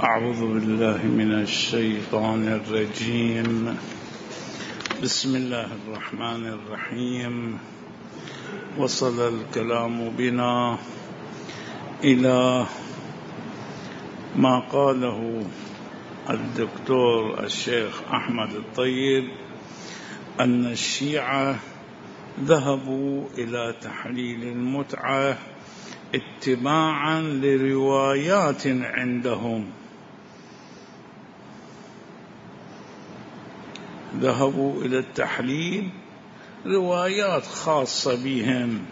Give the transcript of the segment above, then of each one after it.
أعوذ بالله من الشيطان الرجيم. بسم الله الرحمن الرحيم. وصل الكلام بنا إلى ما قاله الدكتور الشيخ أحمد الطيب أن الشيعة ذهبوا إلى تحليل المتعة اتباعا لروايات عندهم، ذهبوا إلى التحليل روايات خاصة بهم،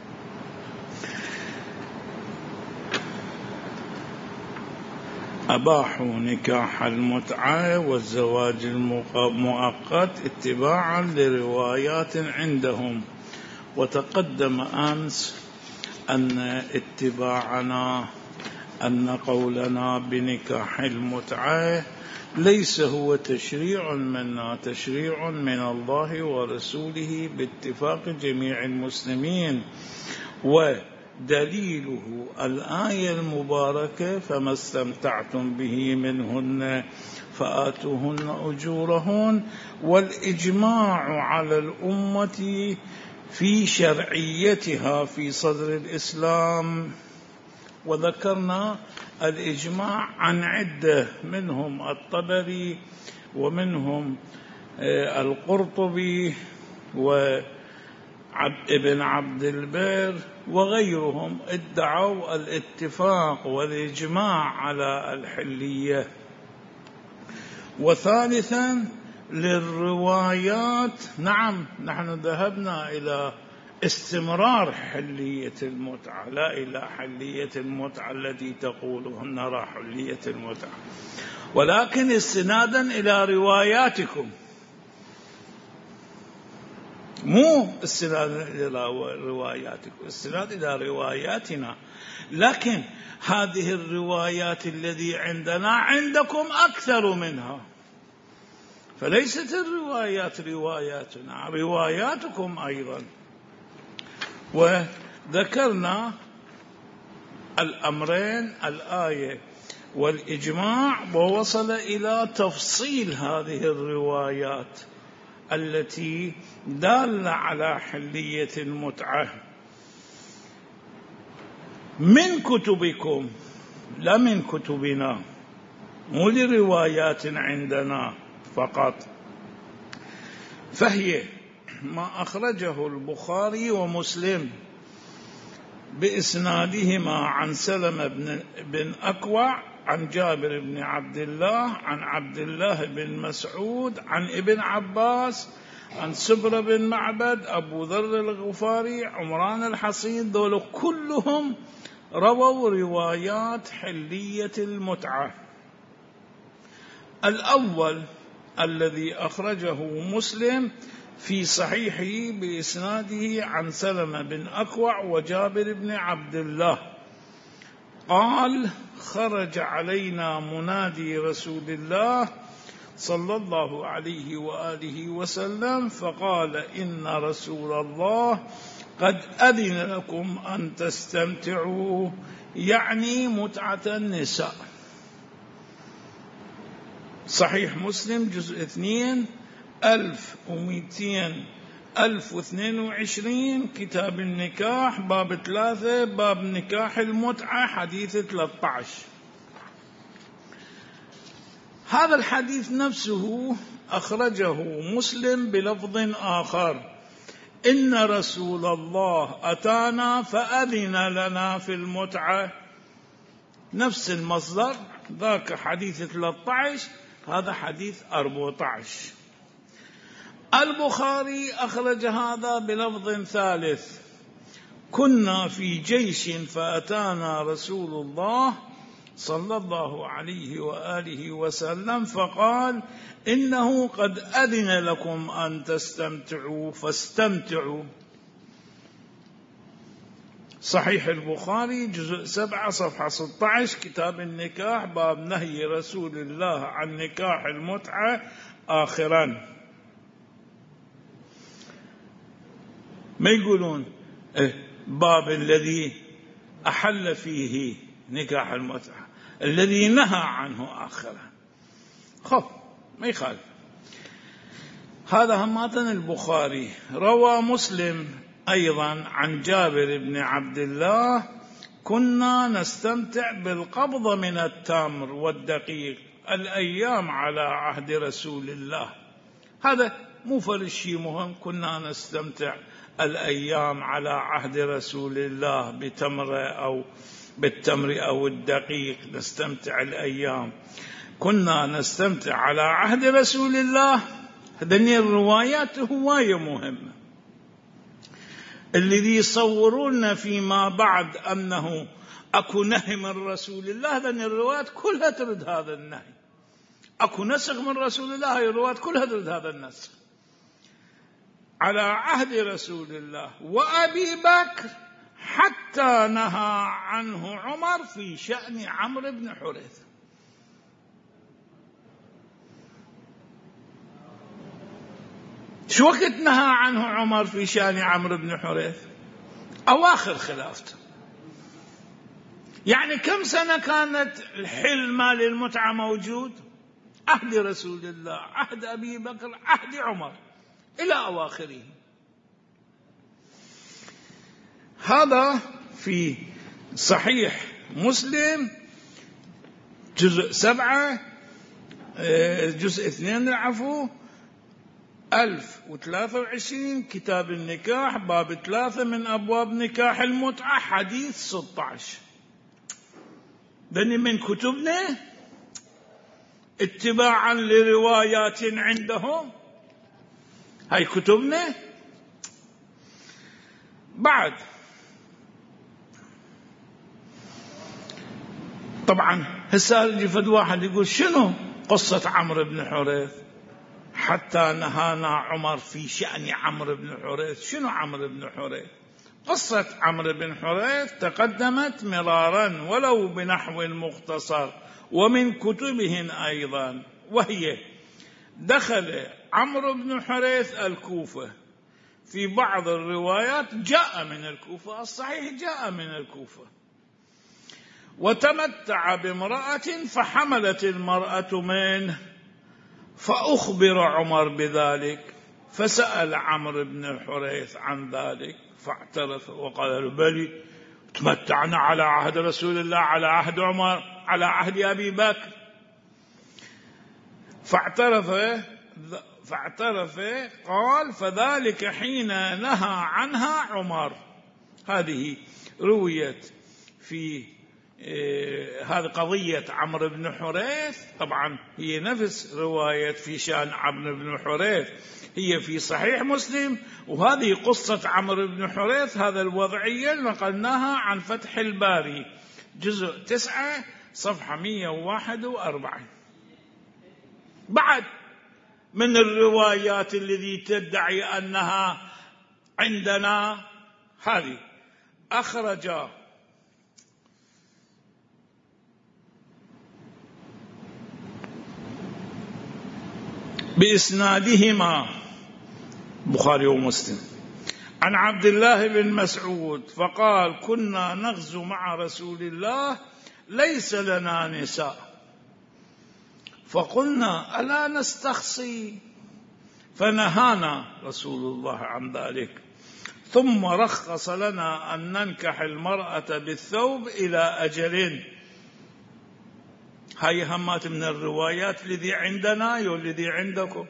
أباحوا نكاح المتعة والزواج المؤقت اتباعا لروايات عندهم. وتقدم أمس أن اتباعنا، أن قولنا بنكاح المتعة ليس هو تشريع منا، تشريع من الله ورسوله باتفاق جميع المسلمين، ودليله الآية المباركة: فما استمتعتم به منهن فآتوهن أجورهن، والإجماع على الأمة في شرعيتها في صدر الإسلام. وذكرنا الإجماع عن عدة، منهم الطبري ومنهم القرطبي وابن عبد البر وغيرهم، ادعوا الاتفاق والإجماع على الحلية. وثالثا للروايات، نعم نحن ذهبنا إلى استمرار حلية المتعة، لا إلى حلية المتعة التي تقولون نرى حلية المتعة، ولكن استنادا إلى رواياتكم، مو استنادا إلى رواياتكم، استناد إلى رواياتنا. لكن هذه الروايات الذي عندنا عندكم أكثر منها، فليست الروايات رواياتنا، رواياتكم أيضا. وذكرنا الأمرين، الآية والإجماع، ووصل إلى تفصيل هذه الروايات التي دالة على حلية المتعة من كتبكم لا من كتبنا، مو لروايات عندنا فقط. فهي ما أخرجه البخاري ومسلم بإسنادهما عن سلمة بن أكوع عن جابر بن عبد الله عن عبد الله بن مسعود عن ابن عباس عن سبرة بن معبد أبو ذر الغفاري عمران الحصين، دول كلهم رووا روايات حلية المتعة. الأول الذي أخرجه مسلم في صحيحه بإسناده عن سلمة بن أكوع وجابر بن عبد الله قال: خرج علينا منادي رسول الله صلى الله عليه وآله وسلم فقال: إن رسول الله قد أذن لكم أن تستمتعوا، يعني متعة النساء. صحيح مسلم جزء 2 1222 كتاب النكاح باب 3 باب نكاح المتعة حديث 13. هذا الحديث نفسه أخرجه مسلم بلفظ آخر: إن رسول الله أتانا فأذن لنا في المتعة، نفس المصدر، ذاك حديث 13 هذا حديث 14. البخاري أخرج هذا بلفظ ثالث: كنا في جيش فأتانا رسول الله صلى الله عليه وآله وسلم فقال: إنه قد أذن لكم أن تستمتعوا فاستمتعوا. صحيح البخاري جزء 7 صفحة 16 كتاب النكاح باب نهي رسول الله عن نكاح المتعة آخرا. ما يقولون باب الذي أحل فيه نكاح المتعة، الذي نهى عنه آخره. خب ما يخالف. هذا هماتن البخاري. روى مسلم أيضا عن جابر بن عبد الله: كنا نستمتع بالقبض من التمر والدقيق الأيام على عهد رسول الله. هذا مو فرشي مهم، كنا نستمتع الأيام على عهد رسول الله بالتمر أو الدقيق، نستمتع الأيام. كنا نستمتع على عهد رسول الله. هذني الروايات هواية مهمة. الذي يصورون فيما بعد أنه أكو نهي من رسول الله، هذني الروايات كلها ترد هذا النهي. أكو نسخ من رسول الله، هذه الروايات كلها ترد هذا النسخ. على عهد رسول الله وأبي بكر، حتى نهى عنه عمر في شأن عمرو بن حريث. شو وقت نهى عنه عمر في شأن عمرو بن حريث؟ أواخر خلافته. يعني كم سنة كانت الحل مال المتعة موجود؟ عهد رسول الله، عهد أبي بكر، عهد عمر، إلى أواخره. هذا في صحيح مسلم جزء 7 جزء 2 العفو 1023 كتاب النكاح باب 3 من أبواب نكاح المتعة حديث 16. دني من كتبنا اتباعا لروايات عندهم، هاي كتبنا. بعد طبعا هسه يجي فد واحد يقول شنو قصة عمرو بن حريث حتى نهانا عمر في شأن عمرو بن حريث؟ شنو عمرو بن حريث؟ قصة عمرو بن حريث تقدمت مرارا ولو بنحو مختصر ومن كتبهن أيضا، وهي: دخل عمرو بن حريث الكوفة، في بعض الروايات جاء من الكوفة، الصحيح جاء من الكوفة، وتمتع بامرأة فحملت المرأة منه، فأخبر عمر بذلك، فسأل عمرو بن الحريث عن ذلك فاعترف وقال له: بلي تمتعنا على عهد رسول الله، على عهد عمر، على عهد أبي بكر. فاعترف قال: فذلك حين نهى عنها عمر. هذه رويت في هذه قضية عمرو بن حريث. طبعا هي نفس رواية في شأن عمرو بن حريث، هي في صحيح مسلم، وهذه قصة عمرو بن حريث. هذا الوضعية نقلناها عن فتح الباري جزء 9 صفحة 141. بعد من الروايات التي تدعي أنها عندنا، هذه أخرج بإسنادهما بخاري ومسلم عن عبد الله بن مسعود فقال: كنا نغزو مع رسول الله ليس لنا نساء، فقلنا: ألا نستخصي؟ فنهانا رسول الله عن ذلك، ثم رخص لنا أن ننكح المرأة بالثوب إلى أجل. هاي همات من الروايات الذي عندنا والذي عندكم.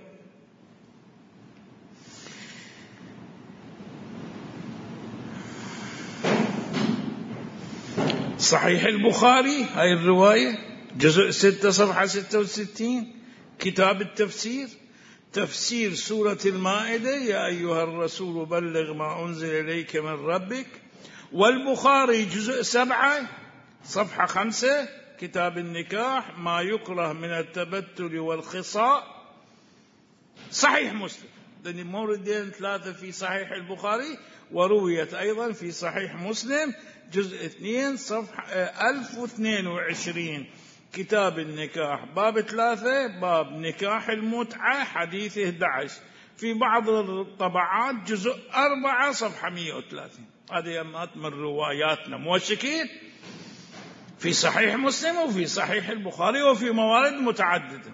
صحيح البخاري هاي الرواية جزء 6 صفحة 66 كتاب التفسير، تفسير سورة المائدة: يا أيها الرسول بلغ ما أنزل إليك من ربك. والبخاري جزء 7 صفحة 5 كتاب النكاح: ما يكره من التبتل والخصاء. صحيح مسلم، لأن موردين 3 في صحيح البخاري، ورويت أيضا في صحيح مسلم جزء 2 صفحة 1022 كتاب النكاح باب 3 باب نكاح المتعة حديث 11. في بعض الطبعات جزء 4 صفحة 130. هذه أمات من رواياتنا موشكين. في صحيح مسلم وفي صحيح البخاري وفي موارد متعددة.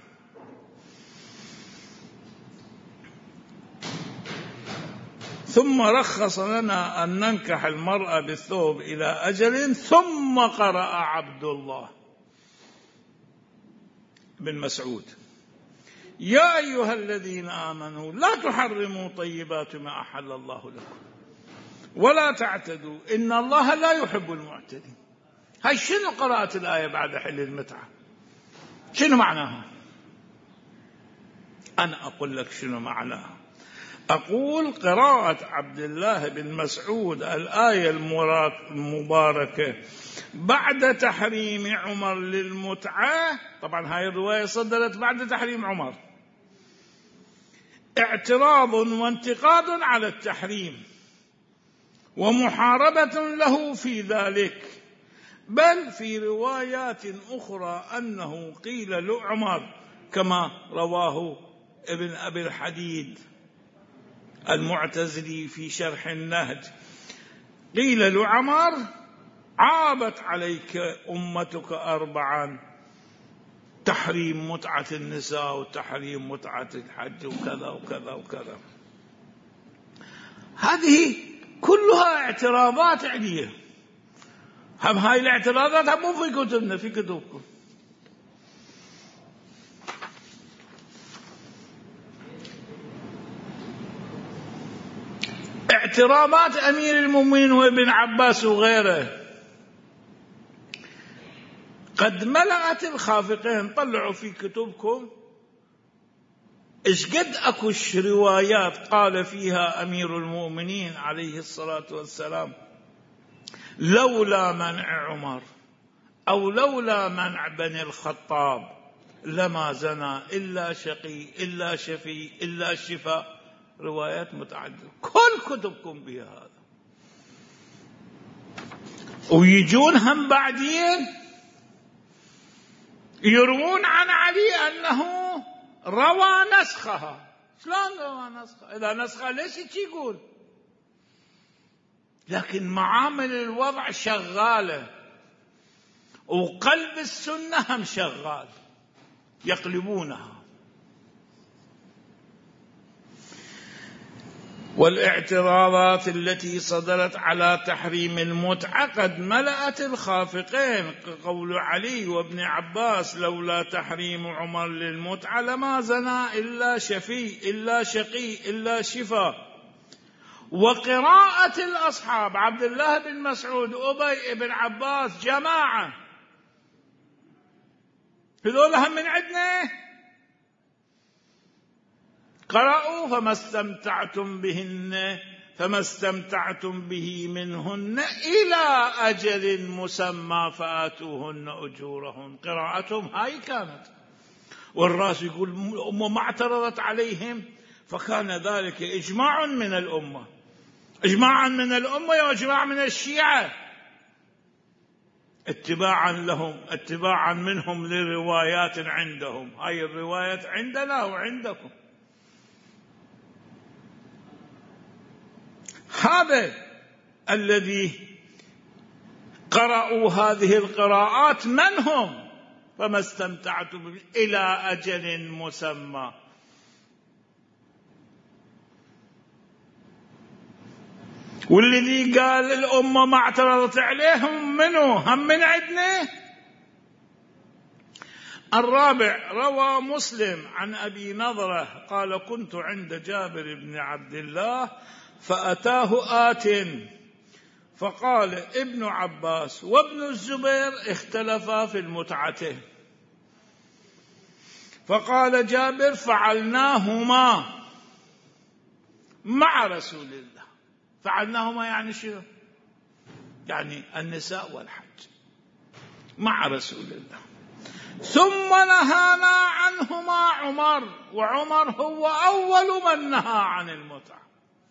ثم رخص لنا أن ننكح المرأة بالثوب إلى أجل. ثم قرأ عبد الله بن مسعود: يا أيها الذين آمنوا لا تحرموا طيبات ما أحل الله لكم ولا تعتدوا إن الله لا يحب المعتدين. هاي شنو قراءة الآية بعد حل المتعة؟ شنو معناها؟ أنا أقول لك شنو معناها. أقول قراءة عبد الله بن مسعود الآية المباركة بعد تحريم عمر للمتعة، طبعا هاي الرواية صدرت بعد تحريم عمر، اعتراض وانتقاد على التحريم ومحاربة له في ذلك. بل في روايات أخرى أنه قيل لعمر كما رواه ابن أبي الحديد المعتزلي في شرح النهج، قيل لعمر: عابت عليك أمتك 4: تحريم متعة النساء وتحريم متعة الحج وكذا وكذا وكذا. هذه كلها اعتراضات عليه. هم هاي الاعتراضات مو في كتبنا، في كتبكم. اعتراضات أمير المؤمنين وابن عباس وغيره قد ملأت الخافقين. طلعوا في كتبكم إيش قد أكوش روايات قال فيها أمير المؤمنين عليه الصلاة والسلام: لولا منع عمر أو لولا منع بني الخطاب لما زنى إلا شقي إلا شفي إلا شفاء. روايات متعددة كل كتبكم بها هذا. ويجون هم بعدين يروون عن علي أنه روى نسخها. شلون روى نسخها؟ إذا نسخها ليش يقول؟ لكن معامل الوضع شغالة وقلب السنة هم شغال، يقلبونها. والاعتراضات التي صدرت على تحريم المتعة قد ملأت الخافقين. قول علي وابن عباس: لولا تحريم عمر للمتعة لما زنى إلا شفي إلا شقي إلا شفا. وقراءة الأصحاب عبد الله بن مسعود أبي بن عباس جماعة هذول هم من عندنا قرأوا: فما استمتعتم به منهن إلى أجل مسمى فآتوهن أجورهن. قراءتهم هاي كانت. والراس يقول الأمة ما اعترضت عليهم، فكان ذلك إجماع من الأمة، إجماعا من الأمة وإجماع من الشيعة، اتباعا لهم، اتباعا منهم لروايات عندهم. هاي الروايات عندنا وعندكم. هذا الذي قرأوا هذه القراءات من هم؟ فما استمتعتم إلى أجل مسمى. والذي قال الأمة ما اعترضت عليهم منه هم من عندنا. الرابع: روى مسلم عن أبي نضرة قال: كنت عند جابر بن عبد الله فأتاه آت فقال: ابن عباس وابن الزبير اختلفا في المتعة. فقال جابر: فعلناهما مع رسول الله. فعلناهما يعني شنو؟ يعني النساء والحج مع رسول الله. ثم نهانا عنهما عمر، وعمر هو أول من نهى عن المتعة،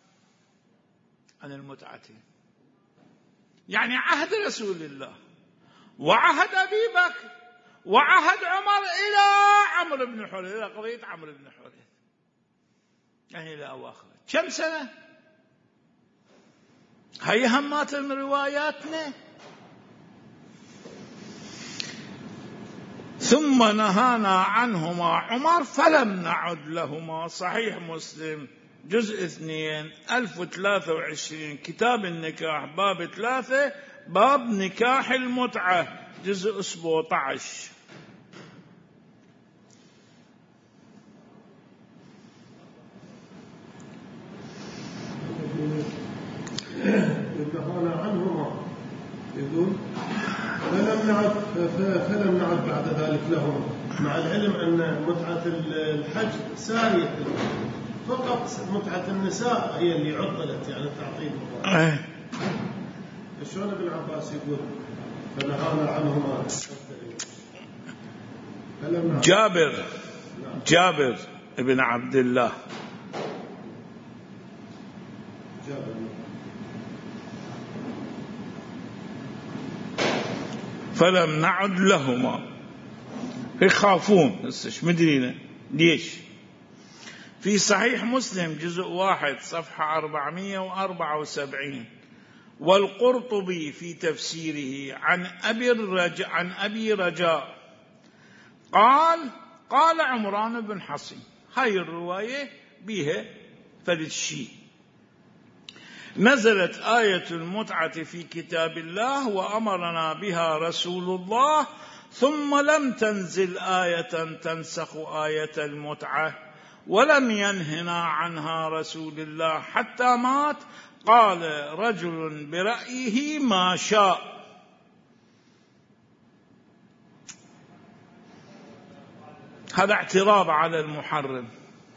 عن المتعة. يعني عهد رسول الله وعهد أبي بكر وعهد عمر إلى عمرو بن حريث، إلى قضية عمرو بن حريث، يعني إلى أواخر. كم سنة؟ هي همات من رواياتنا. ثم نهانا عنهما عمر فلم نعد لهما. صحيح مسلم جزء 2 1023 كتاب النكاح باب 3 باب نكاح المتعة جزء 17. نهانا عنهما يقول فلم نعد بعد ذلك لهم، مع العلم أن متعة الحج سارية، فقط متعة النساء هي اللي عطلت يعني تعطيل. شلون ابن عباس يقول فنهانا عنهما؟ جابر ابن عبد الله فلم نعد لهما. يخافون هسه مدرينا ليش. في صحيح مسلم جزء 1 صفحة 474 والقرطبي في تفسيره عن أبي رجاء قال عمران بن حصين. هاي الرواية بها فالشيء. نزلت آية المتعة في كتاب الله وأمرنا بها رسول الله، ثم لم تنزل آية تنسخ آية المتعة، ولم ينهنا عنها رسول الله حتى مات. قال رجل برأيه ما شاء. هذا اعتراض على المحرم.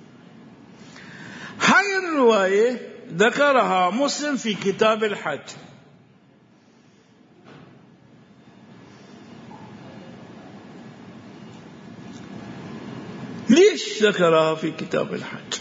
هاي الرواية ذكرها مسلم في كتاب الحج. ليش ذكرها في كتاب الحج؟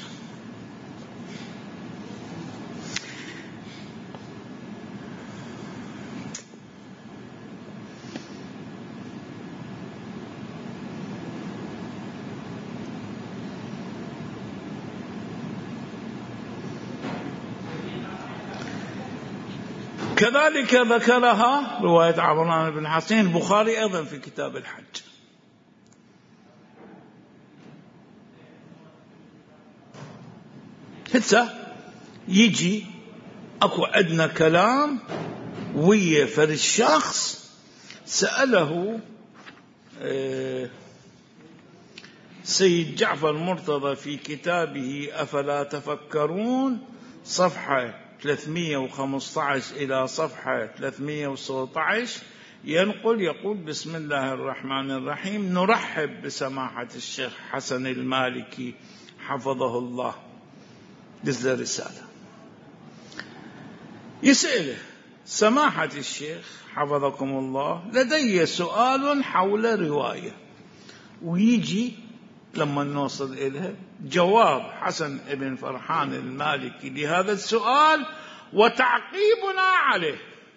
كذلك ذكرها رواية عمران بن حصين البخاري أيضا في كتاب الحج. هسه يجي أكو عندنا كلام ويا فرد الشخص سأله سيد جعفر مرتضى في كتابه أفلا تفكرون صفحة 315 إلى صفحة 316 يقول بسم الله الرحمن الرحيم: نرحب بسماحة الشيخ حسن المالكي حفظه الله. نزل رسالة يسأله: سماحة الشيخ حفظكم الله، لدي سؤال حول رواية. ويجي لما نوصل إليها جواب حسن بن فرحان المالكي لهذا السؤال وتعقيبنا عليه.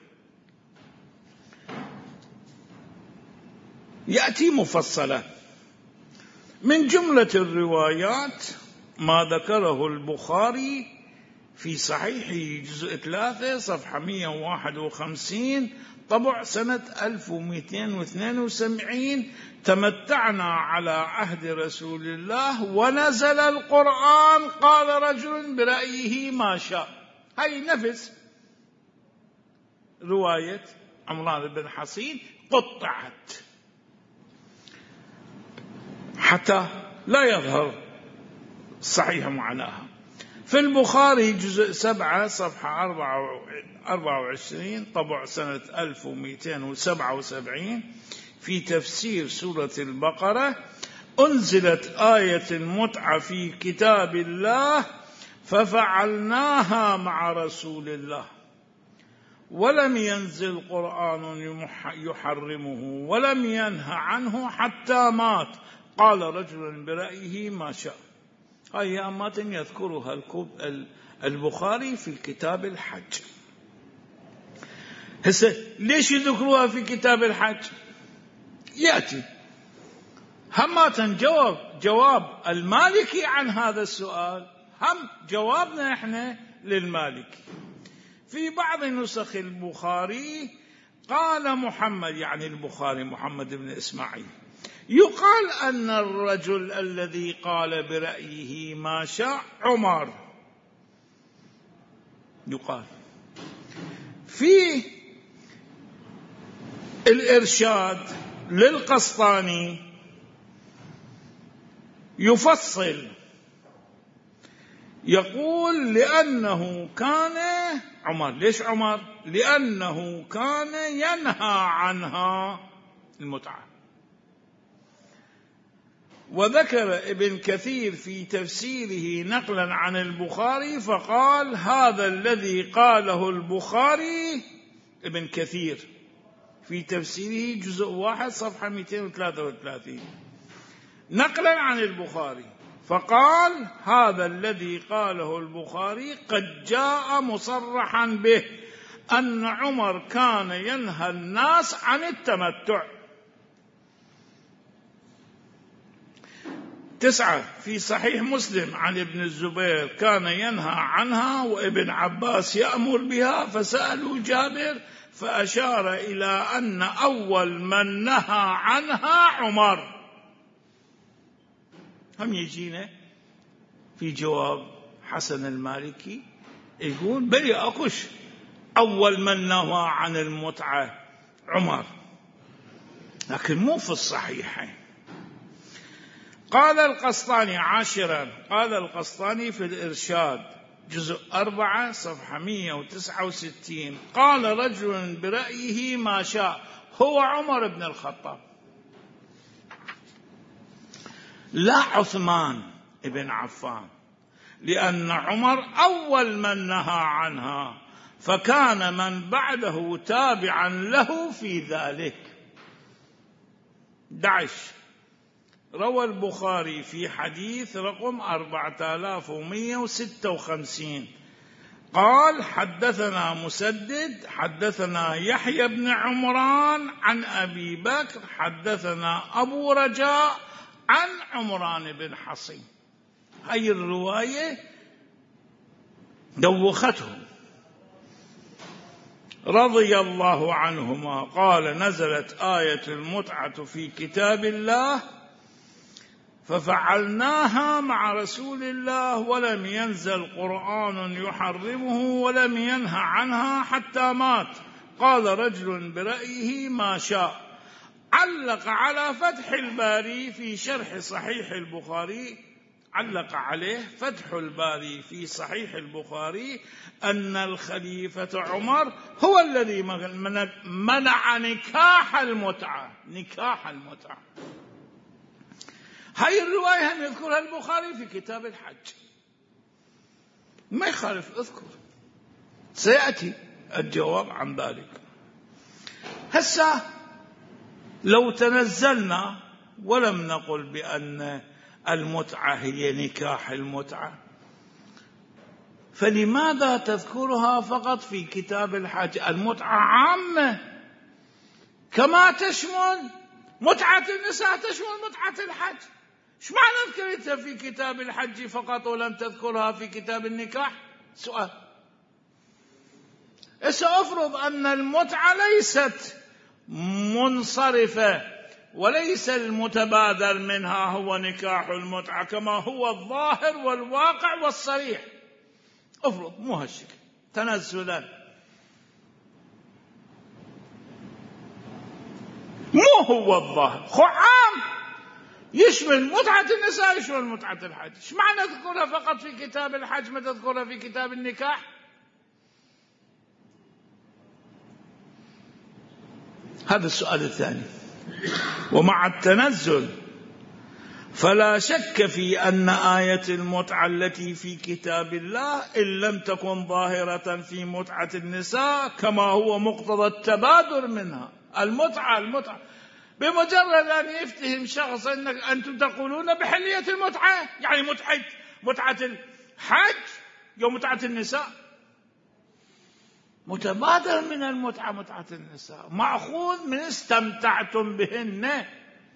يأتي مفصلا من جملة الروايات ما ذكره البخاري في صحيحه جزء 3 صفحة 151 طبع سنة 1272: تمتعنا على عهد رسول الله ونزل القرآن قال رجل برأيه ما شاء. هاي نفس رواية عمران بن حصين قطعت حتى لا يظهر صحيح معناها. في البخاري جزء 7 صفحة 24 طبع سنة 1277 في تفسير سورة البقرة: أنزلت آية المتعة في كتاب الله ففعلناها مع رسول الله، ولم ينزل قرآن يحرمه ولم ينه عنه حتى مات. قال رجل برأيه ما شاء. هاي أمات يذكرها البخاري في كتاب الحج. هسه ليش يذكروها في كتاب الحج؟ يأتي همات جواب المالكي عن هذا السؤال، هم جوابنا احنا للمالكي. في بعض نسخ البخاري قال محمد، يعني البخاري محمد بن إسماعيل، يقال أن الرجل الذي قال برأيه ما شاء عمر، يقال. في الإرشاد للقسطاني يفصل، يقول لأنه كان عمر، ليش عمر؟ لأنه كان ينهى عنها المتعة. وذكر ابن كثير في تفسيره نقلا عن البخاري فقال: هذا الذي قاله البخاري، ابن كثير في تفسيره جزء 1 صفحة 233، نقلا عن البخاري فقال: هذا الذي قاله البخاري قد جاء مصرحا به أن عمر كان ينهى الناس عن التمتع. 9 في صحيح مسلم عن ابن الزبير كان ينهى عنها وابن عباس يأمر بها، فسألوا جابر فأشار إلى أن أول من نهى عنها عمر. هم يجينا في جواب حسن المالكي يقول: بلي أكش أول من نهى عن المتعة عمر، لكن مو في الصحيحين. قال القسطاني 10، قال القسطاني في الإرشاد جزء 4 صفحة 169: قال رجل برأيه ما شاء، هو عمر بن الخطاب، لا عثمان بن عفان، لأن عمر أول من نهى عنها، فكان من بعده تابعا له في ذلك. 11 روى البخاري في حديث رقم 4156 قال: حدثنا مسدد حدثنا يحيى بن عمران عن أبي بكر حدثنا أبو رجاء عن عمران بن حصين. هاي الرواية دوختهم رضي الله عنهما. قال: نزلت آية المتعة في كتاب الله ففعلناها مع رسول الله، ولم ينزل قرآن يحرمه ولم ينهى عنها حتى مات. قال رجل برأيه ما شاء. علق على فتح الباري في شرح صحيح البخاري، علق عليه فتح الباري في صحيح البخاري أن الخليفة عمر هو الذي منع نكاح المتعة. نكاح المتعة هاي الرواية هم يذكرها البخاري في كتاب الحج، ما يخالف اذكر، سيأتي الجواب عن ذلك. هسه لو تنزلنا ولم نقل بأن المتعة هي نكاح المتعة، فلماذا تذكرها فقط في كتاب الحج؟ المتعة عامة كما تشمل متعة النساء تشمل متعة الحج. ايش معنى ذكرتها في كتاب الحج فقط ولم تذكرها في كتاب النكاح؟ سؤال. سأفرض أن المتعة ليست منصرفة وليس المتبادر منها هو نكاح المتعة كما هو الظاهر والواقع والصريح، افرض مو هالشكل تنزلا، مو هو الظاهر، عام يشمل متعة النساء يشمل متعة الحج. ايش معنى تذكرها فقط في كتاب الحج ما تذكرها في كتاب النكاح؟ هذا السؤال الثاني. ومع التنزل فلا شك في أن آية المتعة التي في كتاب الله إن لم تكن ظاهرة في متعة النساء كما هو مقتضى التبادر منها. المتعة بمجرد أن يفتهم شخص أنك أنتم تقولون بحلية المتعة، يعني متعة الحج يوم متعة النساء متبادر من المتعة، متعة النساء مأخوذ من استمتعتم بهن.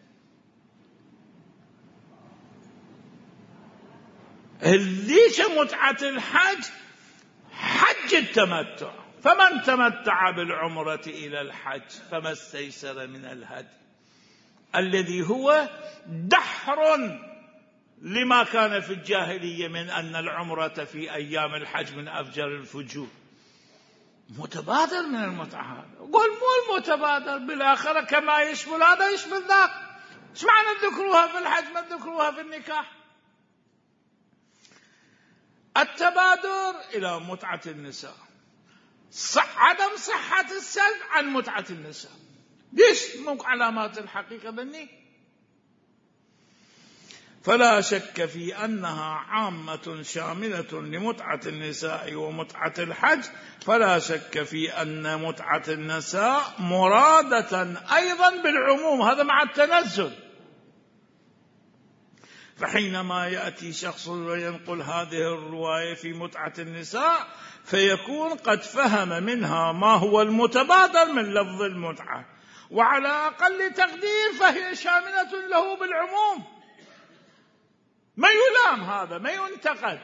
ليش متعة الحج؟ حج التمتع، فمن تمتع بالعمرة إلى الحج فما استيسر من الهدي. الذي هو دحر لما كان في الجاهلية من أن العمرة في أيام الحج من أفجر الفجور. متبادر من المتعة هذا. قول مو المتبادر بالآخرة كما يشمل هذا يشمل ذاك. ايش معنى ذكروها في الحج ما ذكروها في النكاح؟ التبادر إلى متعة النساء، عدم صحة السلب عن متعة النساء. ليش مو علامات الحقيقة ذني؟ فلا شك في أنها عامة شاملة لمتعة النساء ومتعة الحج، فلا شك في أن متعة النساء مرادة أيضا بالعموم، هذا مع التنزل. فحينما يأتي شخص وينقل هذه الرواية في متعة النساء فيكون قد فهم منها ما هو المتبادر من لفظ المتعة، وعلى أقل تقدير فهي شاملة له بالعموم، ما يلام هذا، ما ينتقد.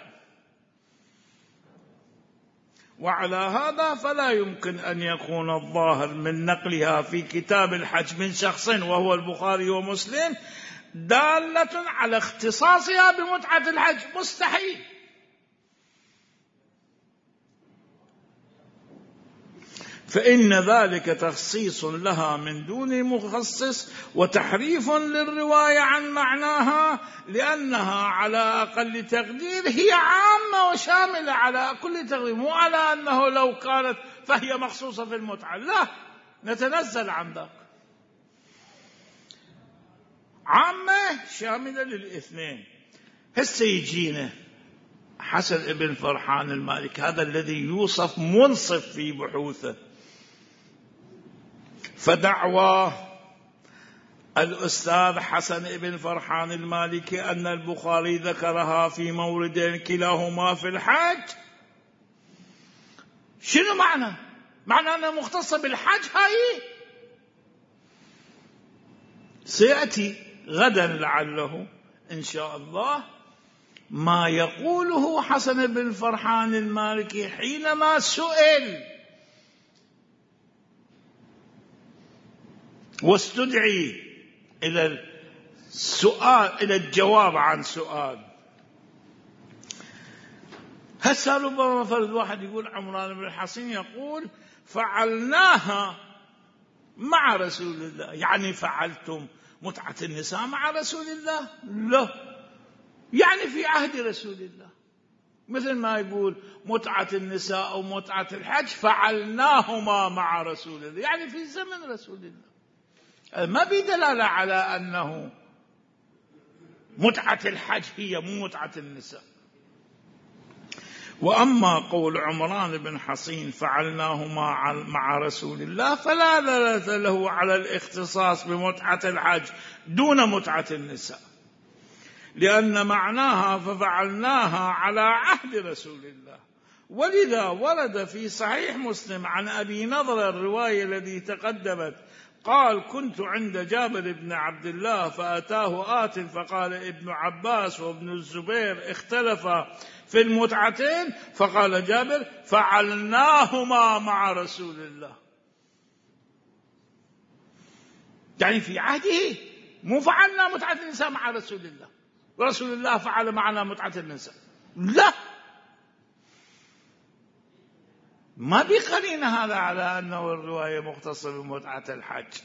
وعلى هذا فلا يمكن أن يكون الظاهر من نقلها في كتاب الحج من شخص وهو البخاري ومسلم دالة على اختصاصها بمتعة الحج، مستحيل. فإن ذلك تخصيص لها من دون مخصص وتحريف للرواية عن معناها، لأنها على أقل تقدير هي عامة وشاملة على كل تقدير، مو على أنه لو كانت فهي مخصوصة في المتعة، لا، نتنزل عن ذلك. عامة شاملة للاثنين. هسه يجينا حسن ابن فرحان المالكي، هذا الذي يوصف منصف في بحوثه، فدعوى الأستاذ حسن ابن فرحان المالكي أن البخاري ذكرها في موردين كلاهما في الحج. شنو معنى؟ معنى أنها مختصة بالحج. هاي سيأتي غدا لعله إن شاء الله ما يقوله حسن بن فرحان المالكي حينما سئل واستدعي إلى الجواب عن سؤال. هسه ربما فرد واحد يقول عمران بن الحصين يقول فعلناها مع رسول الله، يعني فعلتم متعة النساء مع رسول الله؟ لا، يعني في عهد رسول الله، مثل ما يقول متعة النساء أو متعة الحج فعلناهما مع رسول الله، يعني في زمن رسول الله. ما بدلالة على أنه متعة الحج هي مو متعة النساء. وأما قول عمران بن حصين فعلناهما مع رسول الله فلا دلالة له على الاختصاص بمتعة الحج دون متعة النساء، لأن معناها ففعلناها على عهد رسول الله. ولذا ورد في صحيح مسلم عن أبي نضر الرواية التي تقدمت قال كنت عند جابر بن عبد الله فأتاه آت فقال ابن عباس وابن الزبير اختلفا في المتعتين، فقال جابر فعلناهما مع رسول الله، يعني في عهده، مو فعلنا متعة النساء مع رسول الله ورسول الله فعل معنا متعة النساء، لا، ما بقرين هذا على أنه الرواية مختصة بمتعة الحج.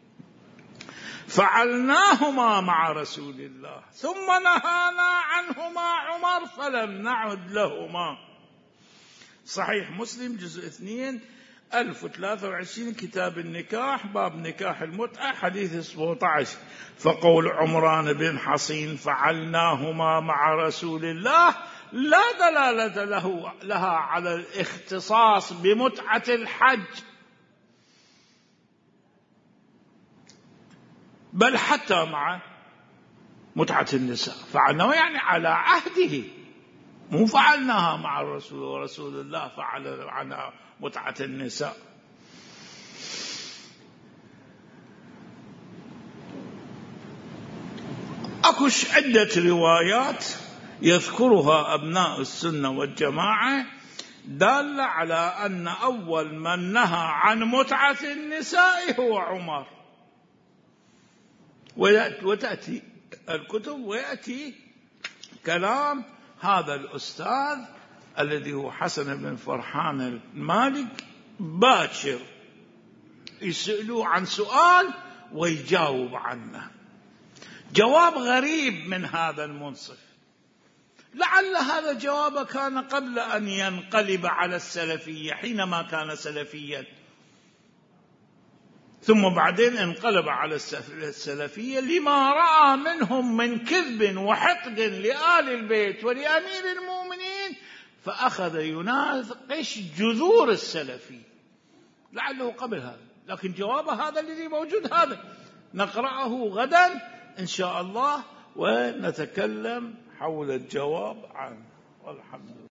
فعلناهما مع رسول الله ثم نهانا عنهما عمر فلم نعد لهما. صحيح مسلم جزء 2 1023 كتاب النكاح باب نكاح المتعة حديث 17. فقول عمران بن حصين فعلناهما مع رسول الله لا دلالة لها على الاختصاص بمتعة الحج، بل حتى مع متعة النساء فعلناه يعني على عهده، مو فعلناها مع الرسول ورسول الله فعل معنا متعة النساء. أكوش عدة روايات يذكرها أبناء السنة والجماعة دالة على أن أول من نهى عن متعة النساء هو عمر. وتأتي الكتب ويأتي كلام هذا الأستاذ الذي هو حسن بن فرحان المالك باكر، يسألوه عن سؤال ويجاوب عنه جواب غريب من هذا المنصف. لعل هذا الجواب كان قبل أن ينقلب على السلفية، حينما كان سلفيا، ثم بعدين انقلب على السلفية لما رأى منهم من كذب وحقد لآل البيت ولأمير المؤمنين، فأخذ يناقش جذور السلفية. لعله قبل هذا، لكن جواب هذا الذي موجود هذا نقرأه غدا إن شاء الله ونتكلم حول الجواب عنه. والحمد لله.